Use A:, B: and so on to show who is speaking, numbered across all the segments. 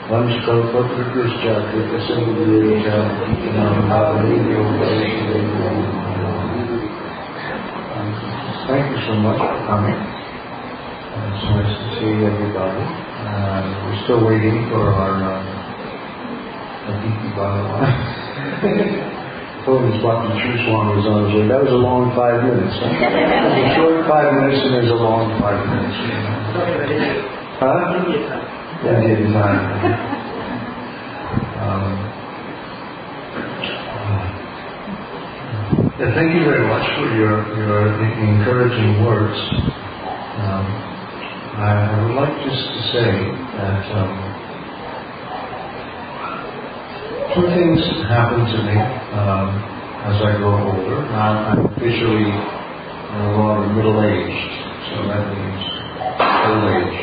A: Thank you so much for coming. It's nice to see everybody. We're still waiting for our Aditi Bhagavan. Told his Bhakti True Swami was on his way. That was a long 5 minutes. Huh? There's a short 5 minutes and there's a long 5 minutes. Huh? Yeah, India time. Thank you very much for your encouraging words. I would like just to say that two things happen to me as I grow older. I'm officially no longer middle-aged, so that means old age.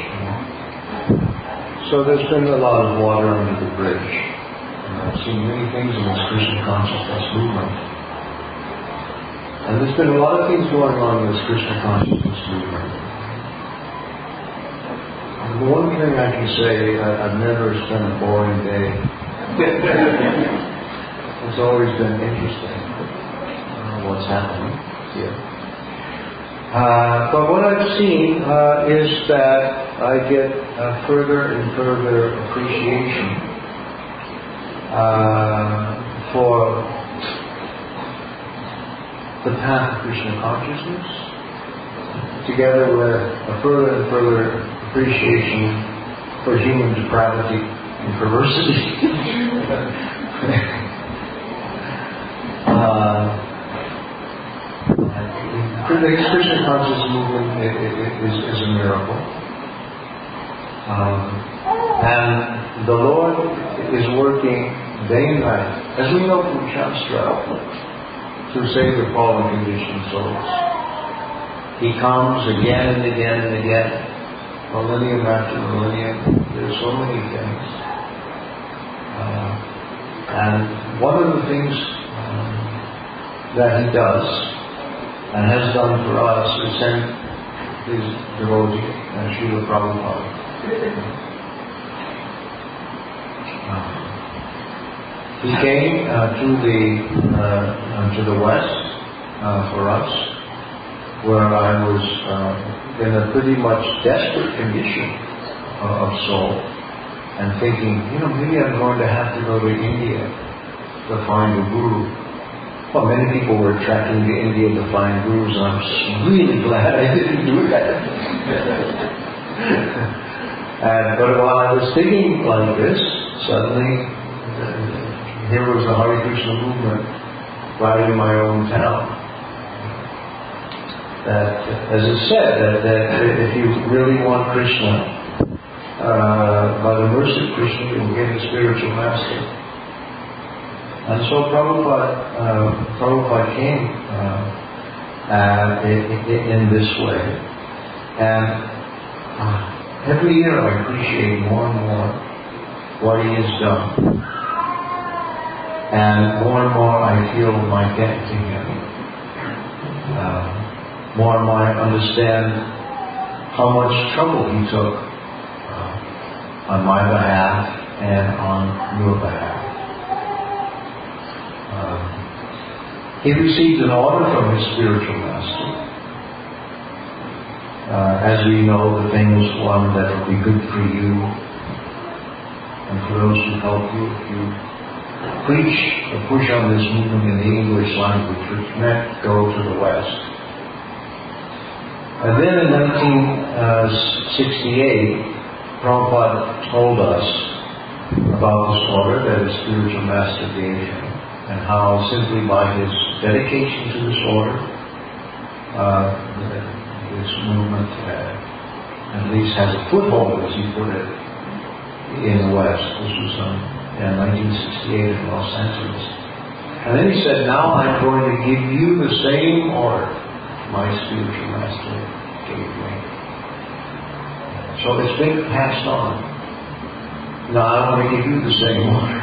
A: So there's been a lot of water under the bridge. I've seen many things in this Krishna consciousness movement. And there's been a lot of things going on in this Krishna consciousness movement. And the one thing I can say, I've never spent a boring day. It's always been interesting what's happening here. But what I've seen is that I get further and further appreciation for the path of Krishna consciousness, together with a further and further appreciation for human depravity and perversity. The Krishna consciousness movement is a miracle. And the Lord is working day and night, as we know from Shastra, to save the fallen conditioned souls. He comes again and again and again, millennium after millennium. There's so many things. And one of the things that he does and has done for us is send his devotee, Srila Prabhupada. He came to the West for us, where I was in a pretty much desperate condition of soul, and thinking, maybe I'm going to have to go to India to find a guru. Well, many people were trekking to India to find gurus, and I'm really glad I didn't do that. But while I was thinking like this, suddenly here was the Hare Krishna movement right in my own town. That, as it said, that if you really want Krishna, by the mercy of Krishna, you can get a spiritual master. And so Prabhupada came in this way. And every year I appreciate more and more what he has done. And more I feel my debt to him. More and more I understand how much trouble he took on my behalf and on your behalf. He received an order from his spiritual master. As we know, the famous one that will be good for you and for those who help you if you preach or push on this movement in the English language, which meant go to the West. And then in 1968, Prabhupada told us about this order that his spiritual master gave him, and how simply by his dedication to this order, this movement at least has a foothold, as he put it, in the West. This was in 1968 in Los Angeles. And then he said, now I'm going to give you the same order my spiritual master gave me. So it's been passed on. Now I want to give you the same order.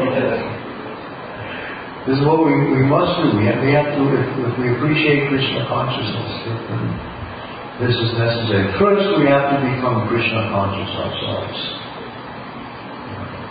A: This is what we must do. We have to, if we appreciate Krishna consciousness, this is necessary. First, we have to become Krishna conscious ourselves.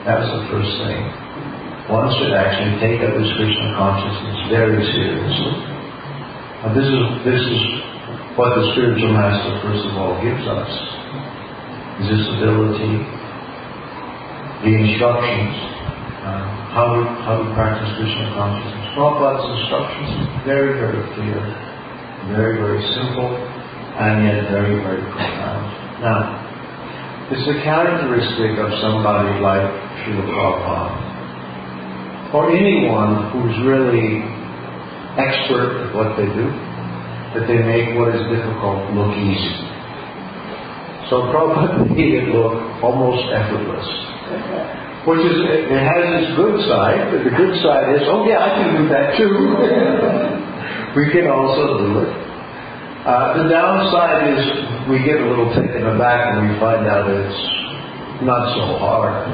A: That's the first thing. One should actually take up this Krishna consciousness very seriously. And this is what the spiritual master first of all gives us. Is this ability, the instructions, how to practice Krishna consciousness. Prabhupada's instructions are very, very clear, very, very simple, and yet very, very profound. Now, it's a characteristic of somebody like Srila Prabhupada, or anyone who's really expert at what they do, that they make what is difficult look easy. So Prabhupada made it look almost effortless. Which is, it has its good side, but the good side is, oh yeah, I can do that too. We can also do it. The downside is we get a little taken aback and we find out it's not so hard,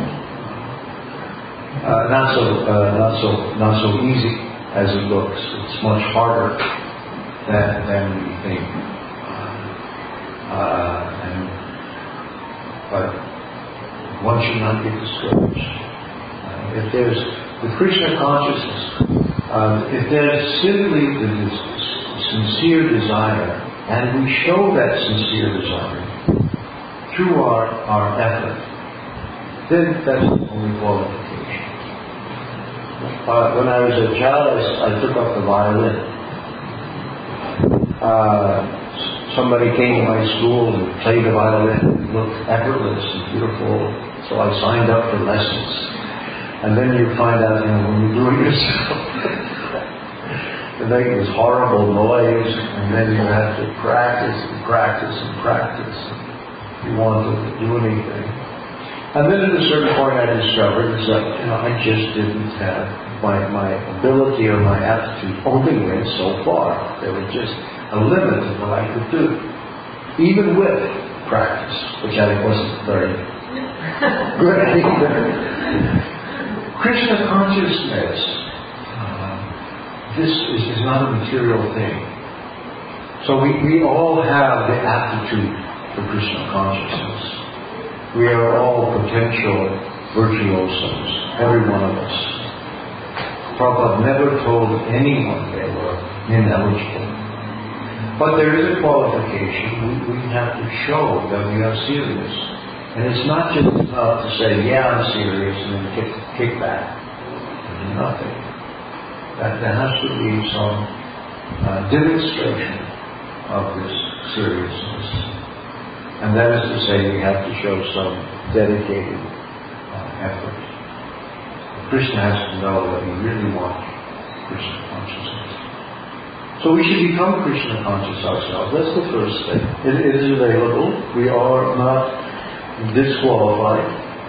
A: not so easy as it looks. It's much harder than we think. But one should not get discouraged. If there's the Krishna consciousness, if there's simply the sincere desire, and we show that sincere desire through our effort, then that's the only qualification. When I was a child, I took up the violin. Somebody came to my school and played the violin. It looked effortless and beautiful. So I signed up for lessons. And then you find out, when you do it yourself, you make this horrible noise, and then you have to practice and practice and practice. You want to do anything. And then at a certain point I discovered that, I just didn't have my ability or my aptitude only went so far. There was just a limit to what I could do. Even with practice, which I wasn't very good at either. Krishna consciousness, this is not a material thing. So we all have the aptitude for Krishna consciousness. We are all potential virtuosos, every one of us. Prabhupada never told anyone they were ineligible. But there is a qualification. We have to show that we are serious. And it's not just enough to say, yeah, I'm serious, and then kick back. There's nothing. There has to be some demonstration of this seriousness. And that is to say, we have to show some dedicated effort. Krishna has to know that we really want Krishna consciousness. So we should become Krishna conscious ourselves. That's the first thing. It is available. We are not disqualified.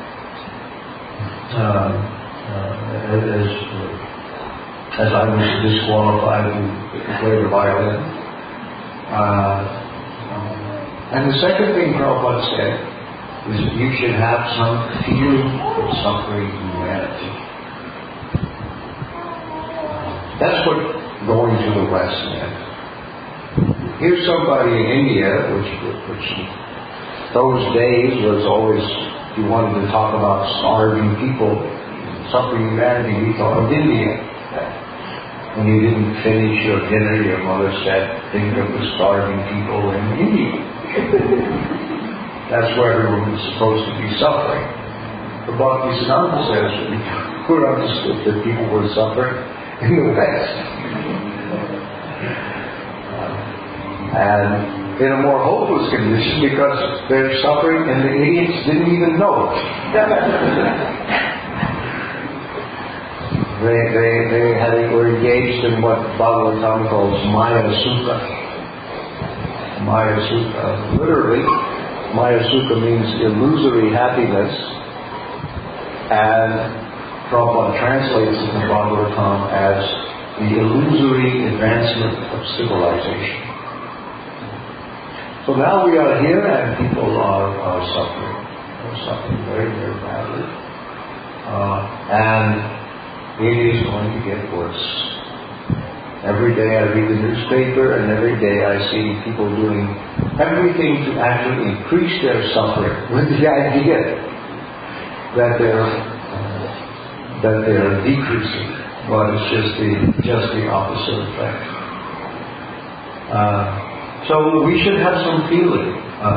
A: As I was disqualified to play the violin. And the second thing Prabhupada said is that you should have some feeling of suffering humanity. That's what going to the West meant. Here's somebody in India, which those days was always, if you wanted to talk about starving people, suffering humanity, we thought of India. When you didn't finish your dinner, your mother said, think of the starving people in India. That's where everyone was supposed to be suffering. But Bhaktisiddhanta says we understood that people were suffering in the West. And in a more hopeless condition because they're suffering and the idiots didn't even know it. They were engaged in what Bhagavatam calls Maya Sukha. Maya Sukha. Literally, Maya Sukha means illusory happiness, and Prabhupada translates it in Bhagavatam as the illusory advancement of civilization. So now we are here and people are suffering. They're suffering very, very badly. And it is going to get worse. Every day I read the newspaper and every day I see people doing everything to actually increase their suffering with the idea that they're that they are decreasing, but it's just the opposite effect. So we should have some feeling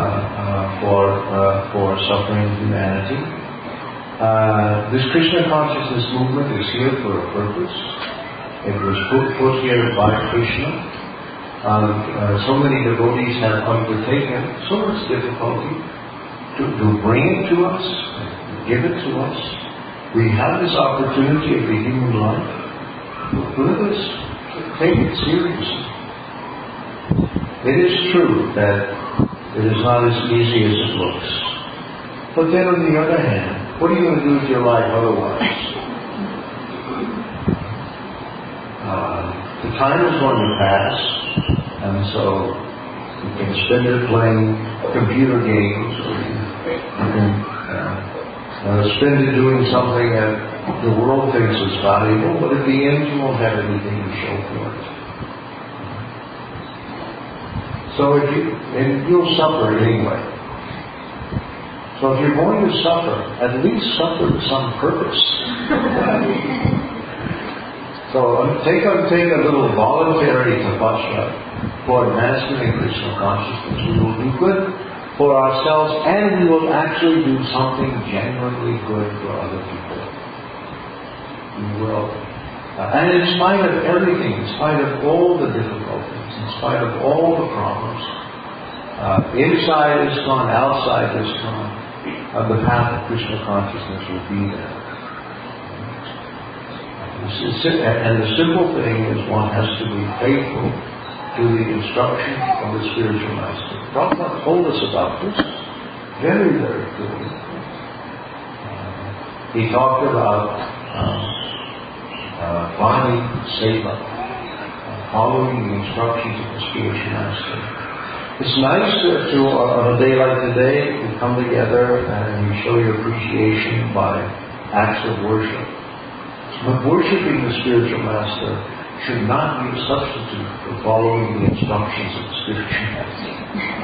A: for suffering humanity. This Krishna consciousness movement is here for a purpose. It was put here by Krishna. So many devotees have undertaken so much difficulty to bring it to us, give it to us. We have this opportunity of the human life. Let us take it seriously. It is true that it is not as easy as it looks. But then on the other hand, what are you going to do with your life otherwise? The time is going to pass, and so you can spend it playing computer games, or you can spend it doing something that the world thinks is valuable, but at the end you won't have anything to show for it. So you'll suffer anyway. So if you're going to suffer, at least suffer to some purpose. So take a little voluntary tapasya for advancement in Krishna consciousness. We will do good for ourselves, and we will actually do something genuinely good for other people. We will. And in spite of everything, in spite of all the difficulties, in spite of all the problems, inside is gone, outside is gone, the path of Krishna consciousness will be there. And the simple thing is one has to be faithful to the instruction of the spiritual master. Prabhupada told us about this very, very clearly. He talked about Vani Seva, following the instructions of the spiritual master. It's nice to on a day like today, you come together and you show your appreciation by acts of worship. But worshipping the spiritual master should not be a substitute for following the instructions of the spiritual master.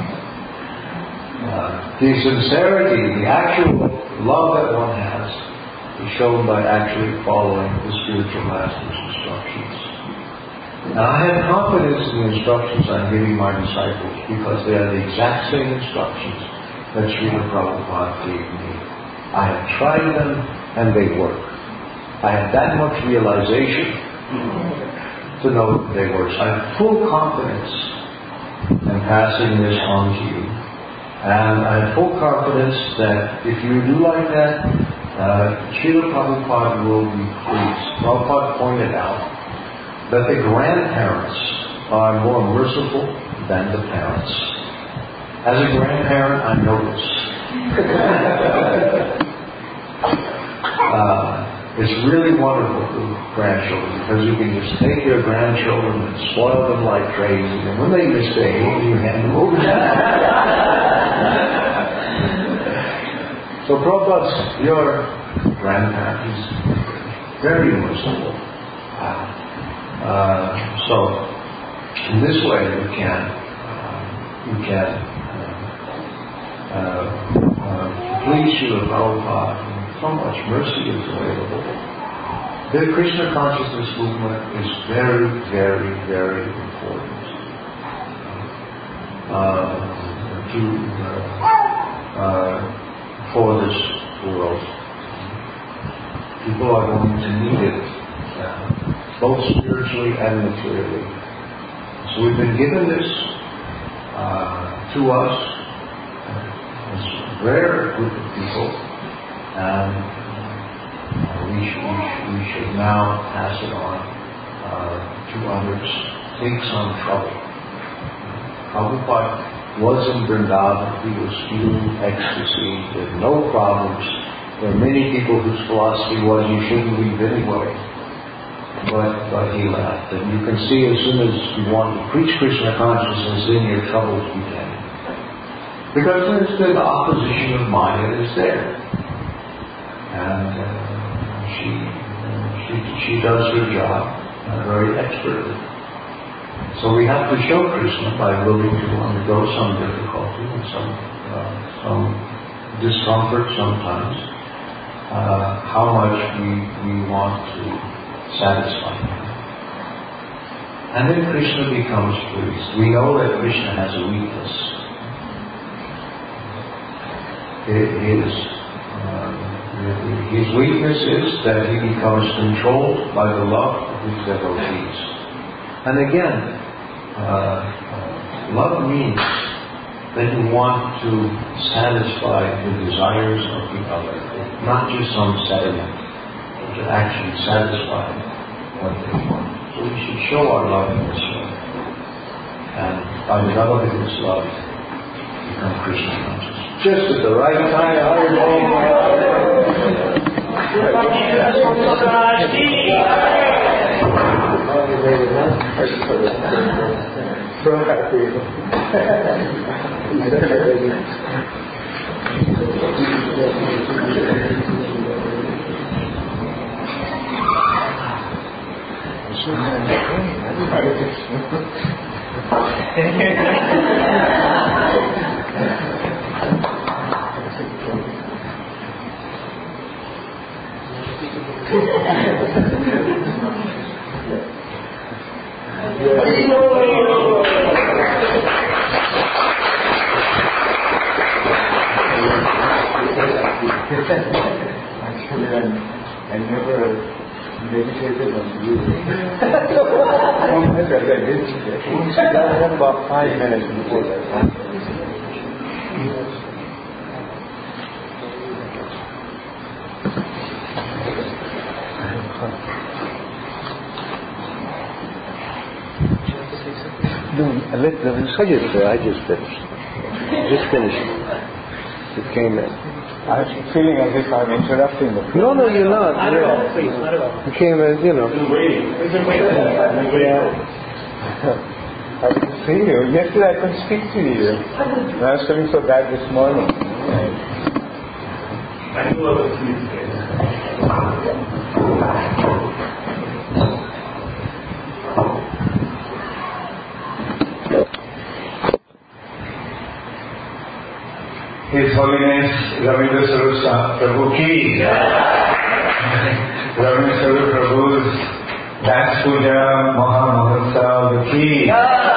A: The sincerity, the actual love that one has, is shown by actually following the spiritual master's instructions. And I have confidence in the instructions I'm giving my disciples because they are the exact same instructions that Srila Prabhupada gave me. I have tried them and they work. I have that much realization to know that they work. So I have full confidence in passing this on to you. And I have full confidence that if you do like that, Srila Prabhupada will be pleased. Prabhupada pointed out that the grandparents are more merciful than the parents. As a grandparent, I know this. It's really wonderful for grandchildren because you can just take your grandchildren and spoil them like crazy, and when they misbehave, you hand them over. So Prabhupada, your grandparent is very merciful. So in this way you can please Srila Prabhupada. So much mercy is available. The Krishna consciousness movement is very, very, very important for this world. People are going to need it, both spiritually and materially. So we've been given this to us, this rare group of people. And we should now pass it on to others. Take some trouble. Prabhupada was in Vrindavan. He was feeling ecstasy. There were no problems. There are many people whose philosophy was you shouldn't leave anyway. But he left. And you can see as soon as you want to preach Krishna consciousness, then your troubles begin. Because the opposition of Maya is there. And she does her job very expertly. So we have to show Krishna by willing to undergo some difficulty and some discomfort sometimes. how much we want to satisfy him. And then Krishna becomes pleased. We know that Krishna has a weakness. His weakness is that he becomes controlled by the love of his devotees. And again, love means that you want to satisfy the desires of the other, not just some sentiment, but to actually satisfy what they want. So we should show our love in this way. And by developing this love, become Krishna conscious. Just at the right time,
B: I never meditated on you. I had about 5 minutes before that. No, I just finished. Just finished. It came in. I'm feeling as if I'm interrupting the flow. No, you're not. Not at all, please, not at all. You came in, We've been waiting. I can see you. Yesterday I couldn't speak to you. And I was feeling so bad this morning. I knew I was sleeping. His Holiness Ravindra Swarup Prabhu ki. Ravindra Swarup Prabhu's Dance Puja Maha Mahotsav ki.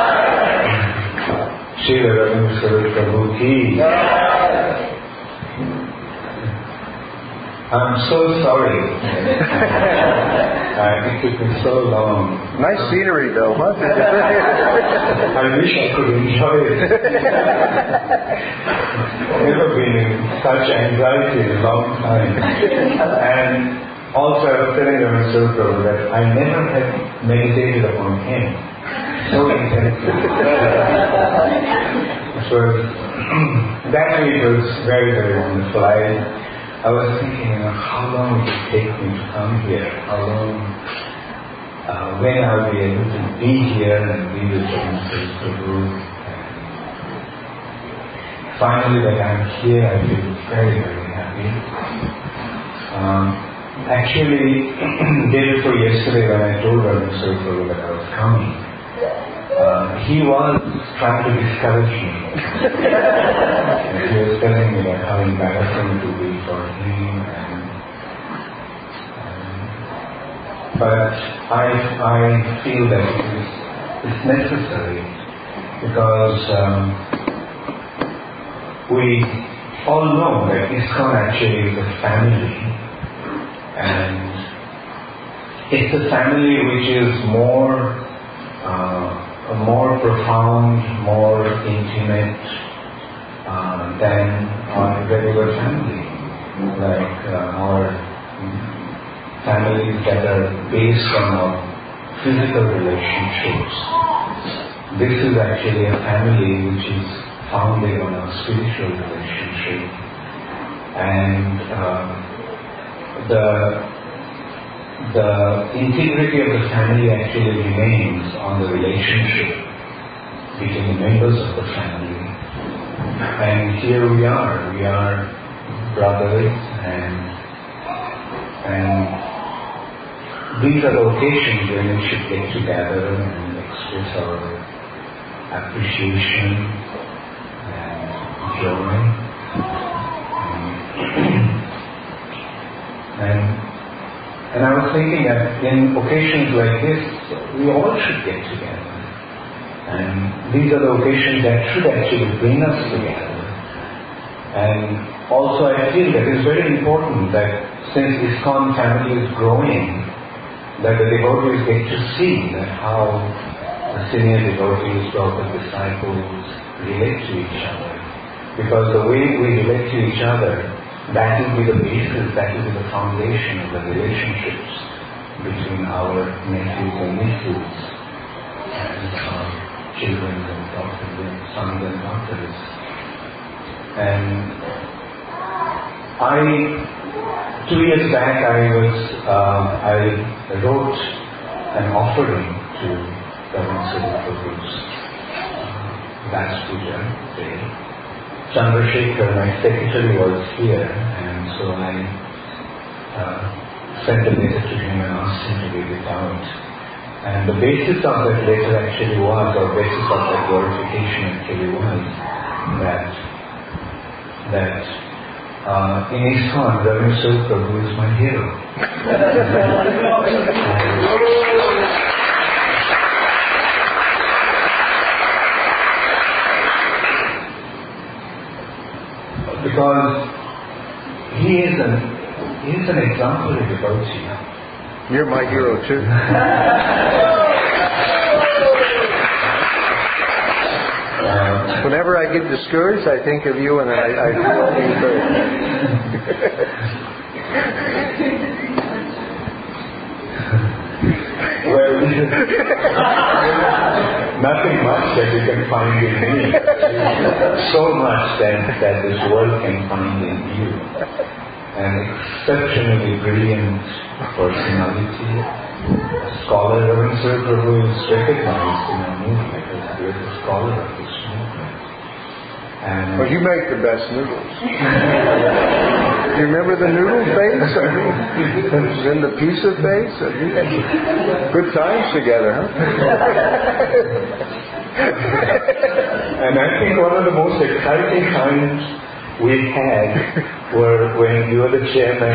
B: Shri Ravindra Swarup Prabhu ki. I'm so sorry. It took me so long. Nice scenery though, huh? I wish I could enjoy it. I've never been in such anxiety in a long time. And also I was telling Mr. Prabhu that I never had meditated upon him so intensely. So that week was very, very wonderful. I was thinking, how long it would take me to come here? How long, when I'll be able to be here and be with Mr. Prabhu. Finally, that I'm here, I feel very, very happy. Actually, the day before yesterday, when I told Mr. Prabhu that I was coming, he was trying to discourage me. He was telling me that how embarrassing it would be for him. But I feel that it's necessary because we all know that ISKCON actually is a family, and it's a family which is more profound, more intimate than our regular family, like our families that are based on our physical relationships. This is actually a family which is founded on a spiritual relationship, and the integrity of the family actually remains on the relationship between the members of the family. And here we are brothers, and these are the occasions when we should get together and express our appreciation and joy. And I was thinking that in occasions like this, we all should get together. And these are the occasions that should actually bring us together. And also I feel that it's very important that since ISKCON family is growing, that the devotees get to see that how the senior devotees, the disciples relate to each other. Because the way we relate to each other, that will be the basis, that will be the foundation of the relationships between our nephews and nieces and our children and daughters and sons and daughters. And 2 years back I wrote an offering to Reverend Siddha Prabhu's last puja day. Chandrasekhar, my secretary, was here, and so I sent a letter to him and asked him to read it out. And the basis of that letter actually was, or basis of that glorification actually was, that in ISKCON, Reverend Siddha Prabhu is my hero. Because he is an exemplary devotee.
A: You're my hero too. Whenever I get discouraged, I think of you and I feel encouraged.
B: Well, nothing much that you can find in me. So much that this world can find in you. An exceptionally brilliant personality. A scholar. Reverend Siddha Prabhu is recognized in our movement as the greatest scholar of this movement. And
A: well, you make the best noodles. Do you remember the noodle phase? Then the pizza phase? Good times together, huh?
B: And I think one of the most exciting times we had were when you were the chairman.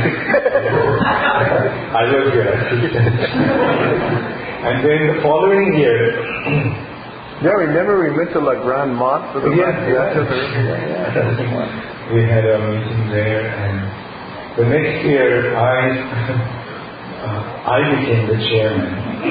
B: I was your assistant. And then the following year...
A: Yeah, remember we went to La Grande Motte for the
B: We had a meeting there, and the next year I became the chairman.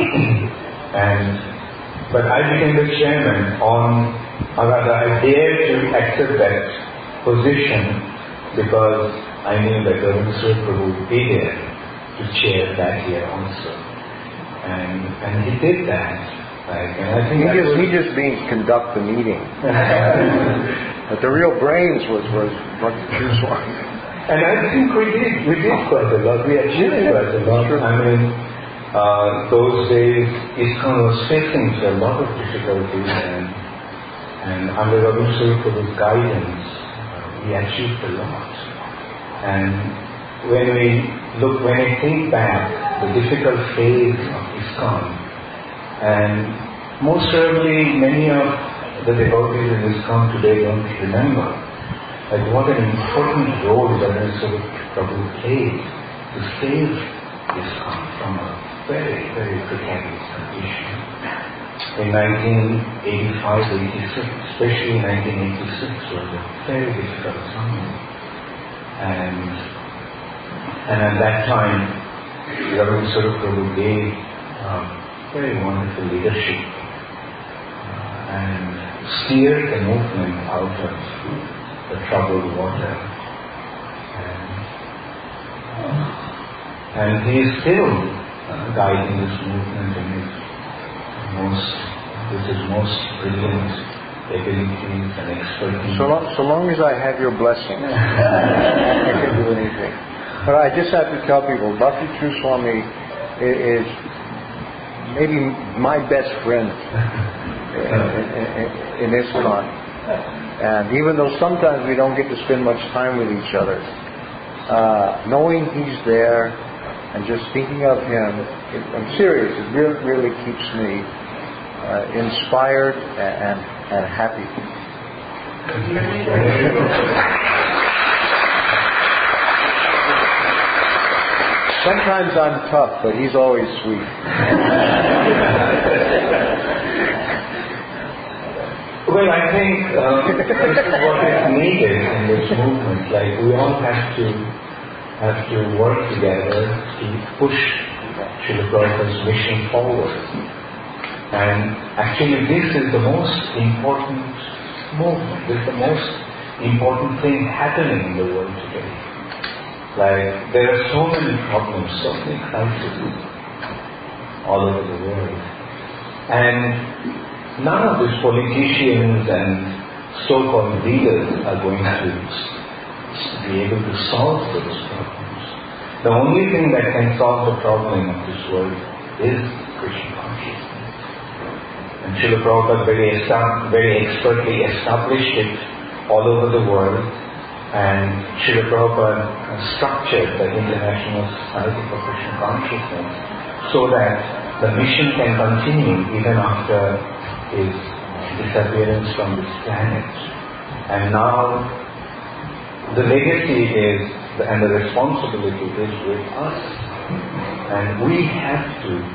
B: But I became the chairman I dared to accept that position because I knew that Reverend Siddha Prabhu would be there to chair that year also. And he did that. And I think
A: he just means conduct the meeting. But the real brains was Bhakti Swami.
B: And I think we did quite a lot. We achieved quite a lot. I mean, those days ISKCON was facing a lot of difficulties, and under Reverend Siddha Prabhu's guidance, we achieved a lot. And when I think back, the difficult phase of ISKCON, and most certainly many of the devotees in ISKCON today don't remember what an important role Reverend Siddha Prabhu played to save ISKCON from a very, very precarious condition. In 1985-86, especially 1986, was a very difficult time. And at that time, Reverend Siddha Prabhu gave very wonderful leadership and steered the movement out of the troubled water. And he is still guiding this movement with his most brilliant abilities and expertise.
A: So long as I have your blessings, I can do anything. But I just have to tell people, Bhakti True Swami is maybe my best friend in ISKCON. And even though sometimes we don't get to spend much time with each other, knowing he's there and just thinking of him, I'm serious, it really keeps me inspired and happy. Sometimes I'm tough, but he's always sweet.
B: Well, I think this is what is needed in this movement. Like, we all have to work together to push Srila Prabhupada's mission forward. And actually, this is the most important movement. This is the most important thing happening in the world today. Like, there are so many problems, so many crises all over the world. And none of these politicians and so-called leaders are going to be able to solve those problems. The only thing that can solve the problem of this world is Krishna consciousness. And Srila Prabhupada very expertly established it all over the world. And Srila Prabhupada structured the International Society for Krishna Consciousness so that the mission can continue even after his disappearance from this planet. And now the legacy is, and the responsibility is with us. And we have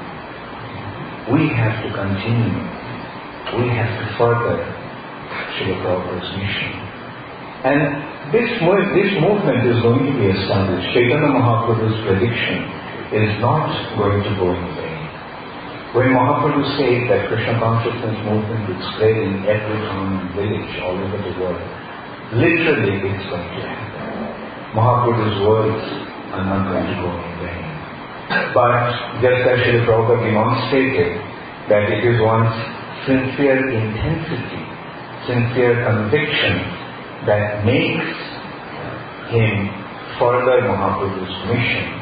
B: to continue. We have to further Srila Prabhupada's mission. And this movement is going to be established. Chaitanya Mahaprabhu's prediction is not going to go in vain. When Mahaprabhu said that Krishna consciousness movement would spread in every town and village all over the world, literally it's going to happen. Mahaprabhu's words are not going to go in vain. But just as Srila Prabhupada demonstrated that it is one's sincere intensity, sincere conviction that makes him further Mahaprabhu's mission.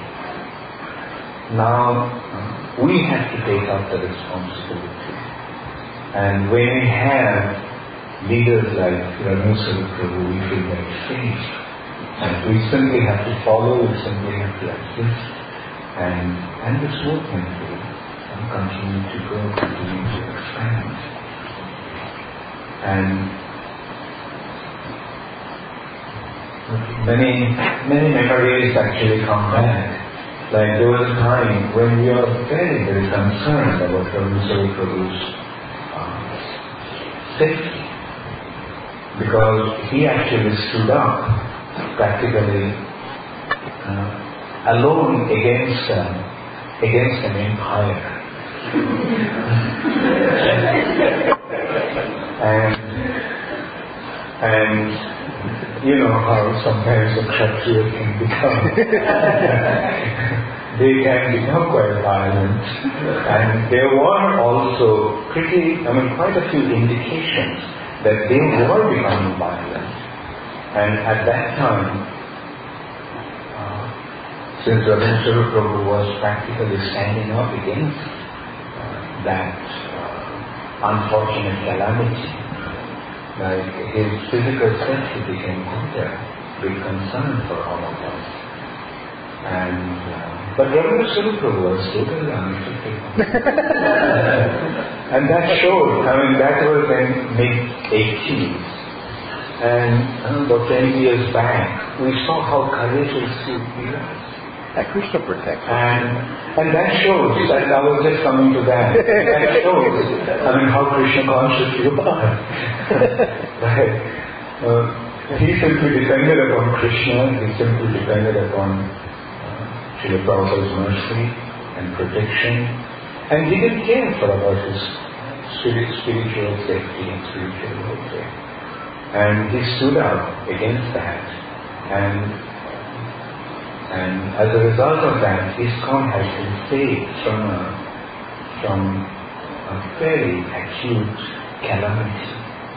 B: Now we have to take up the responsibility. And when we have leaders like Ranusara Prabhu, we feel very safe. And we simply have to follow, we simply have to assist. And this movement will continue to grow, continue to expand. And many memories actually come back. Like, there was a time when we were very, very concerned about Ranusara Prabhu's safety, because he actually stood up practically alone against an empire. and you know how sometimes the Kshatriya can become they can become quite violent, and there were also quite a few indications that they were becoming violent. And at that time, since Ranusara Prabhu was practically standing up against that unfortunate calamity, like, his physical safety became quite a big concern for all of us. But Ranusara Prabhu was totally unaffected. And that showed, that was in mid-80s. And about 10 years back, we saw how courageous he was.
A: Krishna protects.
B: And that shows, that I was just coming to that. That shows, how Krishna conscious you are. Right? He simply depended upon Krishna, he simply depended upon Srila Prabhupada's mercy and protection. And he didn't care about his spiritual safety and spiritual welfare. And he stood up against that. And as a result of that, ISKCON has been saved from a very acute calamity.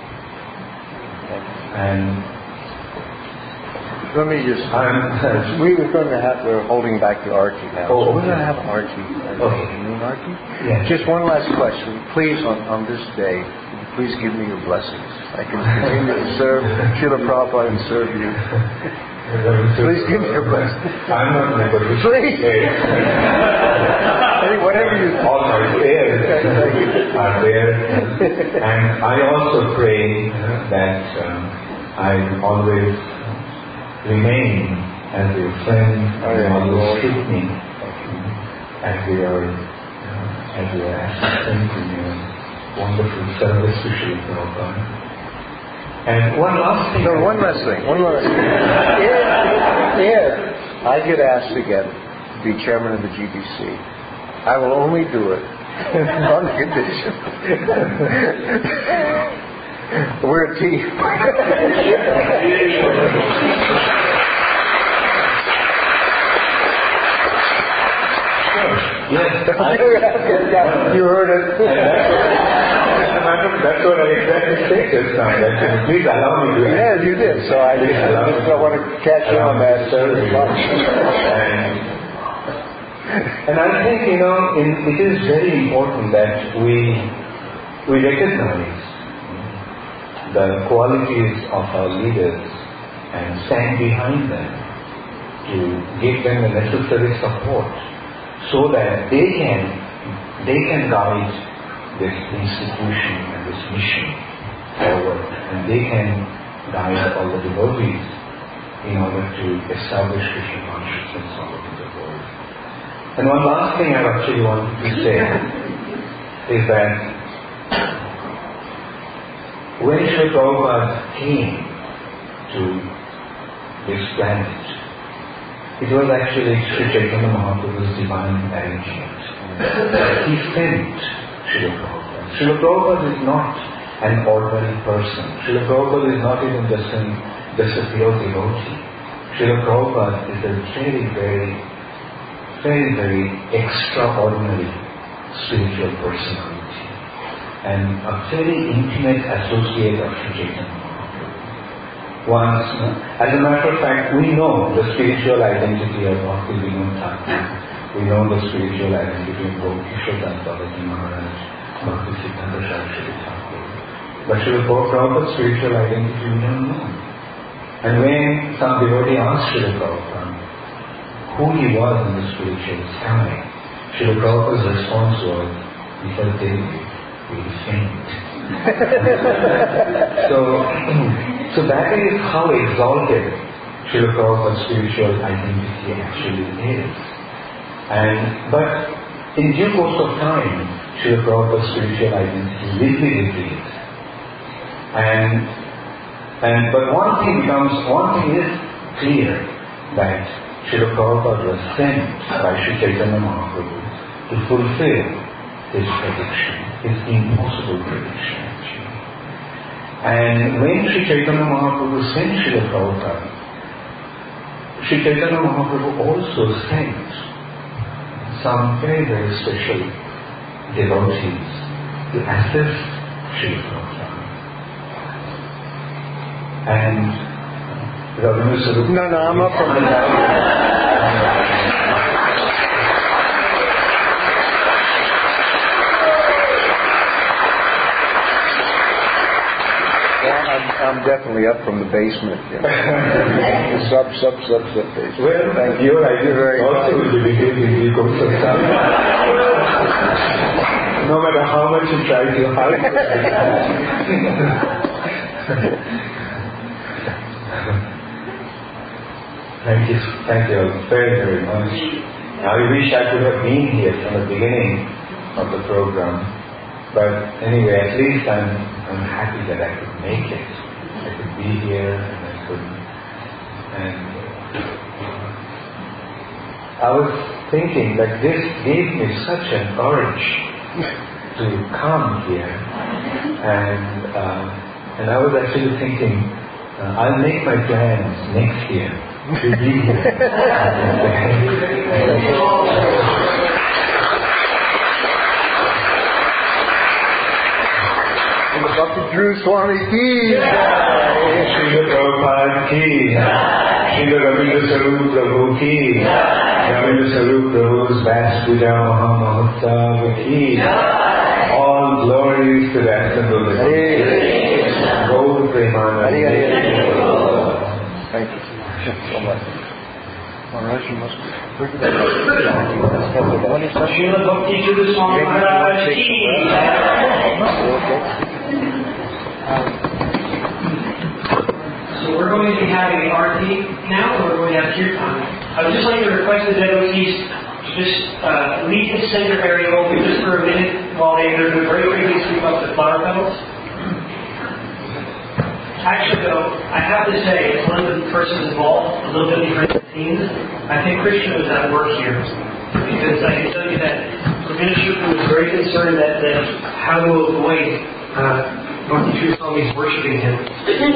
B: And
A: let me just... we're holding back the Arti now.
B: Oh,
A: we're going to have Arti.
B: Okay.
A: Arti?
B: Yeah.
A: Just one last question. Please, on this day, please give me your blessings. I can continue to serve Srila Prabhupada and serve you. Please give me your blessings.
B: I'm not able to...
A: Please! Whatever you...
B: All my prayers are there. And I also pray that I always remain as your friend and always treat me as your assistant in your wonderful service to Srila Prabhupada. And one last thing.
A: One last thing. If I get asked again to be chairman of the GBC, I will only do it on condition. We're a team.
B: Yes,
A: you heard it.
B: That's what I exactly said just now. Please allow me to.
A: Yeah, you did. So I just want to catch you on that.
B: And I think, it is very important that we recognize the qualities of our leaders and stand behind them to give them the necessary support so that they can guide this institution and this mission forward, and they can guide all the devotees in order to establish Krishna consciousness all over the world. And one last thing I actually wanted to say is that when Srila Prabhupada came to this planet, it was actually Sri Chaitanya Mahaprabhu's divine arrangement. He sent Srila Prabhupada. Srila Prabhupada is not an ordinary person. Srila Prabhupada is not even just a pure devotee. Srila Prabhupada is a very, very, very, very extraordinary spiritual personality and a very intimate associate of Sri Chaitanya Mahaprabhu. Once, as a matter of fact, we know the spiritual identity of Bhaktivinoda Thakur. We know the spiritual identity of Gopikishore Das Balaji Maharaj, Bhakti Siddhanta Saraswati Thakur. But Srila Prabhupada's spiritual identity we don't know. And when some devotee asked Srila Prabhupada who he was in the spiritual sky, Srila Prabhupada's response was, he said, David, he is saint. So that is how exalted Srila Prabhupada's spiritual identity actually is. But in due course of time, Srila Prabhupada's spiritual identity will be revealed. But one thing is clear, that Srila Prabhupada was sent by Sri Chaitanya Mahaprabhu to fulfill his prediction, his impossible prediction actually. And when Sri Chaitanya Mahaprabhu sent Srila Prabhupada, Sri Chaitanya Mahaprabhu also sent some very, very special devotees to assist Srila Prabhupada. And Ravindra Sarup.
A: No, I'm up from the I'm definitely up from the basement. Sub basement.
B: Well, thank you. I do very also will be behaving in the course of time. No matter how much you try to hide Thank you very, very much. I wish I could have been here from the beginning of the program. But anyway, at least I'm happy that I could make it. I could be here and I was thinking that this gave me such an urge to come here, and I was actually thinking I'll make my plans next year to be here.
A: Dr. Drew Swami ki,
B: Srila Prabhupada ki, Srila Ravindra Sarup Prabhu ki, Ravindra Sarup Prabhu's Vyas Puja Mahamahotsav ki. All glories to the assembled devotees. Gaur Premanand.
A: Thank you so much. Maharaj, you must bring that up.
C: Srila Bhakti Siddhanta Swami Maharaj ki. So we're going to be having arti now, or we're going to have kirtan. I would just like to request the devotees to just leave the center area open just for a minute while they're going to very quickly sweep up the flower petals. Actually, though, I have to say, as one of the persons involved, a little bit behind the scenes, I think Krishna was at work here. Because I can tell you that Ravina was very concerned that how to avoid Bhakti True Swami's worshipping him.